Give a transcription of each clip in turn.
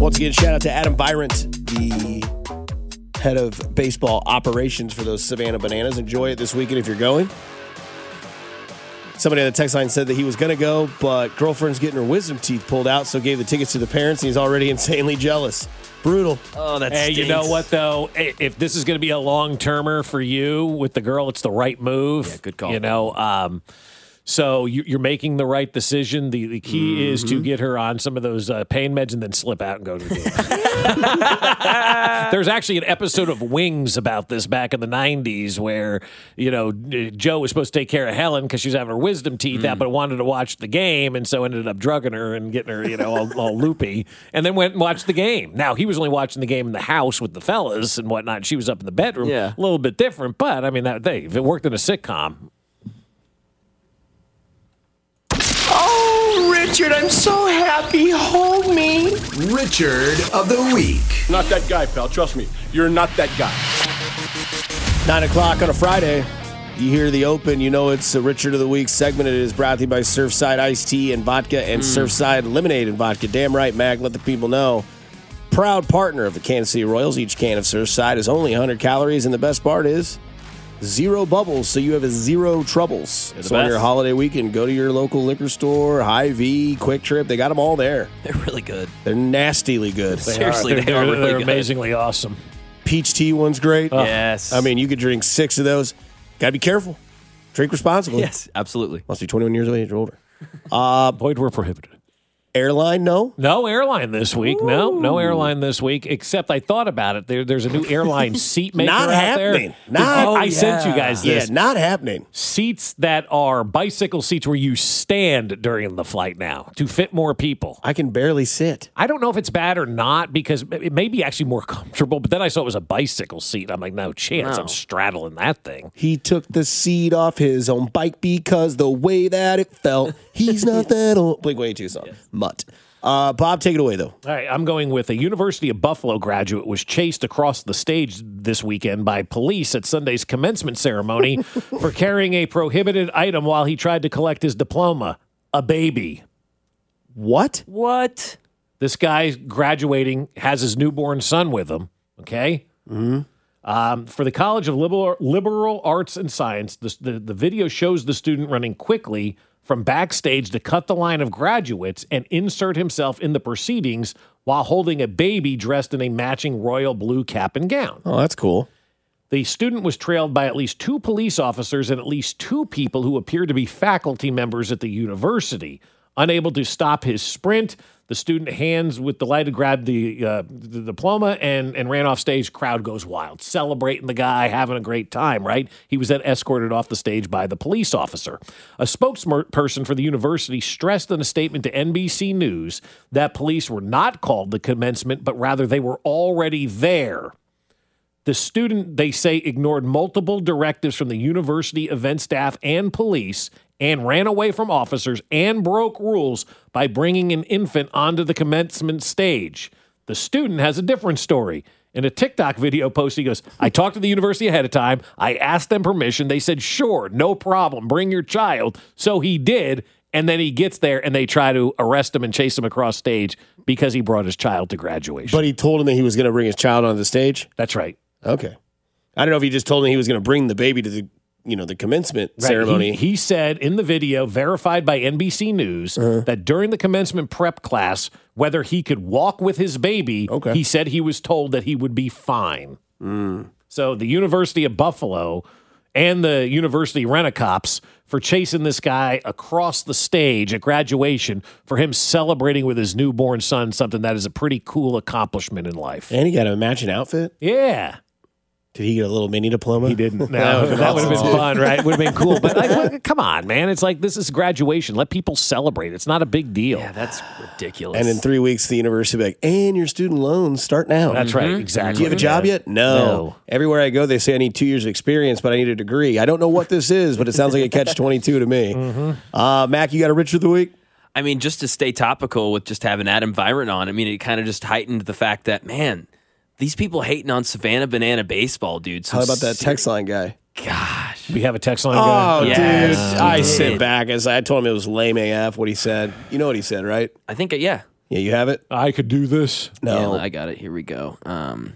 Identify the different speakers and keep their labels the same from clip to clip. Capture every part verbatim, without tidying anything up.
Speaker 1: Once again, shout out to Adam Virant, the head of baseball operations for those Savannah Bananas. Enjoy it this weekend if you're going. Somebody on the text line said that he was going to go, but girlfriend's getting her wisdom teeth pulled out, so gave the tickets to the parents, and he's already insanely jealous. Brutal.
Speaker 2: Oh, that's
Speaker 3: Hey, you know what, though? If this is going to be a long-termer for you with the girl, it's the right move.
Speaker 2: Yeah, good call.
Speaker 3: You know, um, so you, you're making the right decision. The, the key mm-hmm. is to get her on some of those uh, pain meds and then slip out and go to the game. There's actually an episode of Wings about this back in the nineties where, you know, Joe was supposed to take care of Helen because she was having her wisdom teeth mm. out, but wanted to watch the game, and so ended up drugging her and getting her, you know, all, all loopy, and then went and watched the game. Now, he was only watching the game in the house with the fellas and whatnot. She was up in the bedroom.
Speaker 2: Yeah.
Speaker 3: A little bit different, but, I mean, that they, if it worked in a sitcom.
Speaker 4: Oh, Richard, I'm so happy. Hold me.
Speaker 5: Richard of the Week.
Speaker 6: Not that guy, pal. Trust me. You're not that guy.
Speaker 1: Nine o'clock on a Friday. You hear the open, you know it's a Richard of the Week segment. It is brought to you by Surfside Iced Tea and Vodka and mm. Surfside Lemonade and Vodka. Damn right, Mac. Let the people know. Proud partner of the Kansas City Royals. Each can of Surfside is only one hundred calories, and the best part is zero bubbles, so you have a zero troubles. So on your holiday weekend, go to your local liquor store, Hy-Vee, Quick Trip. They got them all there.
Speaker 2: They're really good.
Speaker 1: They're nastily good.
Speaker 2: They Seriously,
Speaker 3: are.
Speaker 2: they
Speaker 3: they're,
Speaker 2: are really
Speaker 3: they're
Speaker 2: good.
Speaker 3: amazingly awesome.
Speaker 1: Peach tea one's great.
Speaker 2: Oh. Yes.
Speaker 1: I mean, you could drink six of those. Got to be careful. Drink responsibly.
Speaker 2: Yes, absolutely.
Speaker 1: Must be twenty-one years of age or older. Uh,
Speaker 3: Void were prohibited.
Speaker 1: Airline, no?
Speaker 3: No airline this week. Ooh. No, no airline this week, except I thought about it. There, there's a new airline seat maker
Speaker 1: not
Speaker 3: out
Speaker 1: happening.
Speaker 3: there.
Speaker 1: Not
Speaker 3: oh, I
Speaker 1: yeah.
Speaker 3: sent you guys this.
Speaker 1: Yeah, not happening.
Speaker 3: Seats that are bicycle seats where you stand during the flight now to fit more people.
Speaker 1: I can barely sit.
Speaker 3: I don't know if it's bad or not because it may be actually more comfortable, but then I saw it was a bicycle seat. I'm like, no chance. No. I'm straddling that thing.
Speaker 1: He took the seat off his own bike because the way that it felt, he's not that old. Blink one eighty-two song. Yes. Mutt. Uh, Bob, take it away, though.
Speaker 3: All right, I'm going with a University of Buffalo graduate was chased across the stage this weekend by police at Sunday's commencement ceremony for carrying a prohibited item while he tried to collect his diploma, a baby.
Speaker 1: What?
Speaker 2: What?
Speaker 3: This guy graduating has his newborn son with him, okay?
Speaker 1: Mm-hmm.
Speaker 3: Um, for the College of Liberal, Liberal Arts and Science, the, the, the video shows the student running quickly from backstage to cut the line of graduates and insert himself in the proceedings while holding a baby dressed in a matching royal blue cap and gown.
Speaker 1: Oh, that's cool.
Speaker 3: The student was trailed by at least two police officers and at least two people who appeared to be faculty members at the university. Unable to stop his sprint, the student hands with the light to grab the, uh, the diploma and, and ran off stage. Crowd goes wild, celebrating the guy, having a great time, right? He was then escorted off the stage by the police officer. A spokesperson for the university stressed in a statement to N B C News that police were not called to commencement, but rather they were already there. The student, they say, ignored multiple directives from the university event staff and police and ran away from officers and broke rules by bringing an infant onto the commencement stage. The student has a different story. In a TikTok video post, he goes, I talked to the university ahead of time. I asked them permission. They said, sure, no problem. Bring your child. So he did. And then he gets there and they try to arrest him and chase him across stage because he brought his child to graduation.
Speaker 1: But he told him that he was going to bring his child onto the stage?
Speaker 3: That's right.
Speaker 1: Okay. I don't know if he just told him he was going to bring the baby to the, you know, the commencement
Speaker 3: right.
Speaker 1: ceremony.
Speaker 3: He, he said in the video, verified by N B C News, uh-huh. that during the commencement prep class, whether he could walk with his baby, okay. he said he was told that he would be fine.
Speaker 1: Mm.
Speaker 3: So the University of Buffalo and the University Rent-A-Cops for chasing this guy across the stage at graduation for him celebrating with his newborn son, something that is a pretty cool accomplishment in life.
Speaker 1: And he got a matching outfit?
Speaker 3: Yeah.
Speaker 1: Did he get a little mini diploma?
Speaker 3: He didn't. No, that would have been fun, right? It would have been cool. But like, come on, man. It's like this is graduation. Let people celebrate. It's not a big deal.
Speaker 2: Yeah, that's ridiculous.
Speaker 1: And in three weeks, the university will be like, and your student loans start now.
Speaker 3: That's mm-hmm. right.
Speaker 1: Do
Speaker 3: Exactly.
Speaker 1: you have a job
Speaker 3: yeah.
Speaker 1: yet? No.
Speaker 3: no.
Speaker 1: Everywhere I go, they say I need two years of experience, but I need a degree. I don't know what this is, but it sounds like a catch twenty-two to me.
Speaker 3: Mm-hmm.
Speaker 1: Uh, Mac, you got a Richard of the Week?
Speaker 2: I mean, just to stay topical with just having Adam Virant on, I mean, it kind of just heightened the fact that, man, these people hating on Savannah Banana baseball, dude.
Speaker 1: How about that text line guy?
Speaker 2: Gosh.
Speaker 3: We have a text line
Speaker 1: oh,
Speaker 3: guy?
Speaker 1: Oh,
Speaker 2: yes,
Speaker 1: dude. I
Speaker 2: did.
Speaker 1: sit back as I told him it was lame A F what he said. You know what he said, right?
Speaker 2: I think, yeah.
Speaker 1: Yeah, you have it?
Speaker 3: I could do this.
Speaker 1: No.
Speaker 2: Yeah, I got it. Here we go. Um,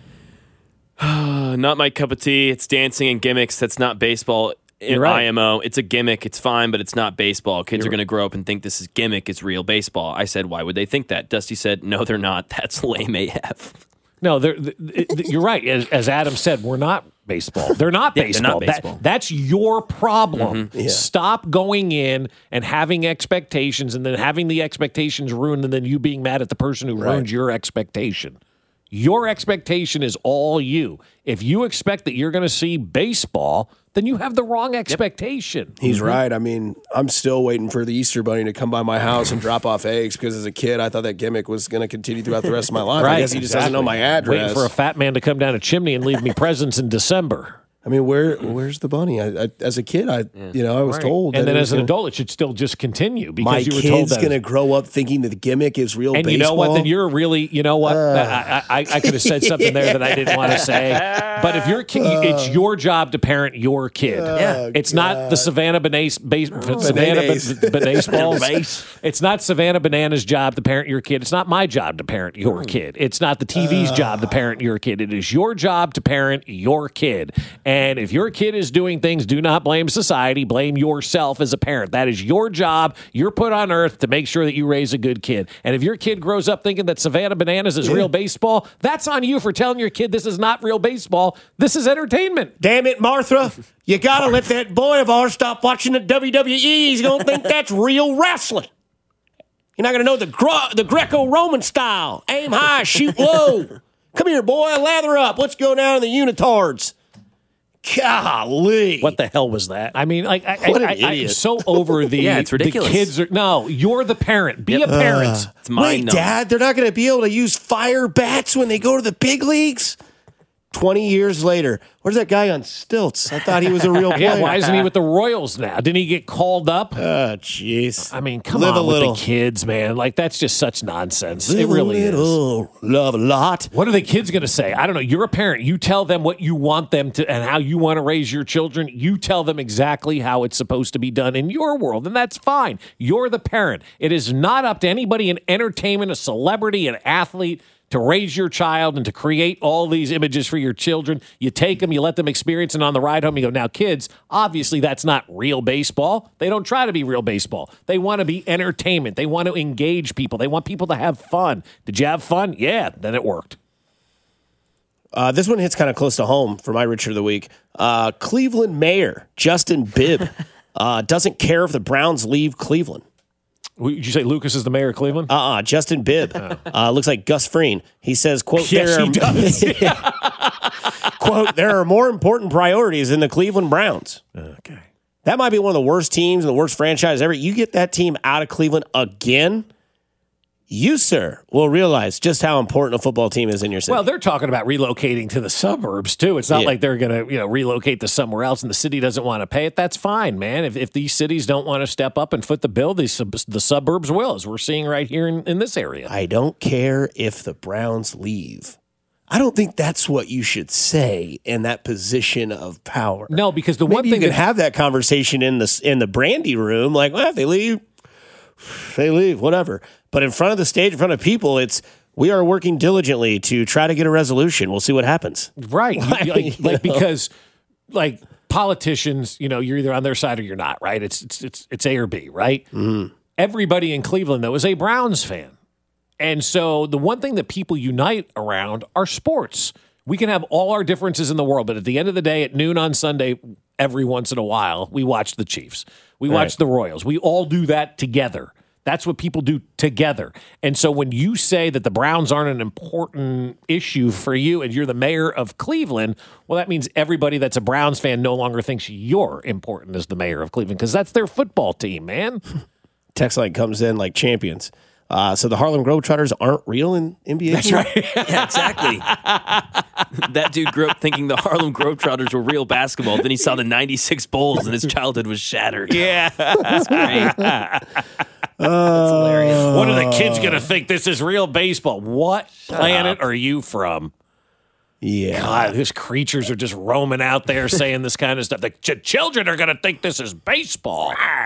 Speaker 2: not my cup of tea. It's dancing and gimmicks. That's not baseball.
Speaker 3: You're right.
Speaker 2: I M O. It's a gimmick. It's fine, but it's not baseball. Kids You're are going to grow up and think this is gimmick. It's real baseball. I said, why would they think that? Dusty said, no, they're not. That's lame A F.
Speaker 3: No, they're, they're, you're right. As, as Adam said, we're not baseball. They're not
Speaker 2: Yeah,
Speaker 3: baseball.
Speaker 2: they're not baseball.
Speaker 3: That, that's your problem.
Speaker 1: Mm-hmm. Yeah.
Speaker 3: Stop going in and having expectations and then having the expectations ruined and then you being mad at the person who
Speaker 1: Right.
Speaker 3: ruined your expectation. Your expectation is all you. If you expect that you're going to see baseball, then you have the wrong expectation.
Speaker 1: He's right. I mean, I'm still waiting for the Easter Bunny to come by my house and drop off eggs because as a kid, I thought that gimmick was going to continue throughout the rest of my life.
Speaker 3: Right,
Speaker 1: I guess he just doesn't know my address.
Speaker 3: Waiting for a fat man to come down a chimney and leave me presents in December.
Speaker 1: I mean, where where's the bunny? I, I, as a kid, I you know I was told,
Speaker 3: And
Speaker 1: that
Speaker 3: then
Speaker 1: it
Speaker 3: as
Speaker 1: was
Speaker 3: an
Speaker 1: gonna-
Speaker 3: adult, it should still just continue because
Speaker 1: my
Speaker 3: you were told
Speaker 1: kid's
Speaker 3: that.
Speaker 1: going to grow up thinking that the gimmick is real
Speaker 3: And
Speaker 1: baseball.
Speaker 3: you know what? Then you're really, you know what? I, I, I could have said something there that I didn't want to say. But if your kid, it's your job to parent your kid.
Speaker 2: Yeah.
Speaker 3: It's not the Savannah Bananas, base, Savannah
Speaker 1: Bananas.
Speaker 3: ba- Bananas balls. It's not Savannah Banana's job to parent your kid. It's not my job to parent your kid. It's not the T V's job to parent your kid. It is your job to parent your kid. And if your kid is doing things, do not blame society. Blame yourself as a parent. That is your job. You're put on earth to make sure that you raise a good kid. And if your kid grows up thinking that Savannah Bananas is real baseball, that's on you for telling your kid this is not real baseball. This is entertainment.
Speaker 1: Damn it, Martha! You got to let that boy of ours stop watching the W W E. He's going to think that's real wrestling. You're not going to know the gro- the Greco-Roman style. Aim high, shoot low. Come here, boy. Lather up. Let's go down to the unitards. Golly.
Speaker 3: What the hell was that? I mean, like, I,
Speaker 1: What an
Speaker 3: I, I, I'm
Speaker 1: idiot.
Speaker 3: so over the,
Speaker 2: Yeah, it's ridiculous.
Speaker 3: the kids are, no, you're the parent. Be a parent.
Speaker 2: It's mind
Speaker 1: Wait,
Speaker 2: numbing.
Speaker 1: Dad, they're not going to be able to use fire bats when they go to the big leagues? twenty years later, where's that guy on stilts? I thought he was a real player.
Speaker 3: Yeah, why isn't he with the Royals now? Didn't he get called up?
Speaker 1: Oh, jeez.
Speaker 3: I mean, come
Speaker 1: Live
Speaker 3: on
Speaker 1: a little.
Speaker 3: with the kids, man. Like, that's just such nonsense.
Speaker 1: Live
Speaker 3: it really
Speaker 1: a
Speaker 3: is.
Speaker 1: little, love a lot.
Speaker 3: What are the kids going to say? I don't know. You're a parent. You tell them what you want them to and how you want to raise your children. You tell them exactly how it's supposed to be done in your world, and that's fine. You're the parent. It is not up to anybody in entertainment, a celebrity, an athlete, to raise your child and to create all these images for your children. You take them, you let them experience, and on the ride home, you go, now, kids, obviously that's not real baseball. They don't try to be real baseball. They want to be entertainment. They want to engage people. They want people to have fun. Did you have fun? Yeah, then it worked.
Speaker 1: Uh, this one hits kind of close to home for my Richard of the Week. Uh, Cleveland Mayor Justin Bibb uh, doesn't care if the Browns leave Cleveland.
Speaker 3: Did you say Lucas is the mayor of Cleveland?
Speaker 1: Uh-uh, Justin Bibb. Uh, looks like Gus Freen. He says, quote,
Speaker 3: Yes,
Speaker 1: there
Speaker 3: he
Speaker 1: are,
Speaker 3: does.
Speaker 1: quote, there are more important priorities than the Cleveland Browns.
Speaker 3: Okay.
Speaker 1: That might be one of the worst teams and the worst franchise ever. You get that team out of Cleveland again, you, sir, will realize just how important a football team is in your city.
Speaker 3: Well, they're talking about relocating to the suburbs, too. It's not
Speaker 1: Yeah.
Speaker 3: like they're going to, you know, relocate to somewhere else and the city doesn't want to pay it. That's fine, man. If, if these cities don't want to step up and foot the bill, the, sub- the suburbs will, as we're seeing right here in, in this area.
Speaker 1: I don't care if the Browns leave. I don't think that's what you should say in that position of power.
Speaker 3: No, because the
Speaker 1: Maybe
Speaker 3: one
Speaker 1: you
Speaker 3: thing
Speaker 1: can
Speaker 3: that,
Speaker 1: have that conversation in the in the brandy room, like, well, if they leave, they leave, whatever. But in front of the stage, in front of people, it's we are working diligently to try to get a resolution. We'll see what happens.
Speaker 3: right, you-
Speaker 1: Like,
Speaker 3: like,
Speaker 1: you
Speaker 3: like
Speaker 1: know.
Speaker 3: because like politicians, you know, you're either on their side or you're not, right? It's it's it's, it's A or B, right?
Speaker 1: Mm-hmm.
Speaker 3: Everybody in Cleveland, though, is a Browns fan. And so the one thing that people unite around are sports. We can have all our differences in the world, but at the end of the day, at noon on Sunday, every once in a while, we watch the Chiefs. We watch
Speaker 1: Right.
Speaker 3: the Royals. We all do that together. That's what people do together. And so when you say that the Browns aren't an important issue for you and you're the mayor of Cleveland, well, that means everybody that's a Browns fan no longer thinks you're important as the mayor of Cleveland because that's their football team, man.
Speaker 1: Text line comes in like champions. Uh, so the Harlem Globetrotters aren't real in N B A?
Speaker 3: That's right.
Speaker 2: Yeah, exactly. That dude grew up thinking the Harlem Globetrotters were real basketball. Then he saw the ninety-six Bulls and his childhood was shattered.
Speaker 3: Yeah.
Speaker 2: That's great. That's hilarious.
Speaker 3: What are the kids going to think this is real baseball? What planet are you from?
Speaker 1: Yeah.
Speaker 3: God, these creatures are just roaming out there saying this kind of stuff. The ch- children are going to think this is baseball.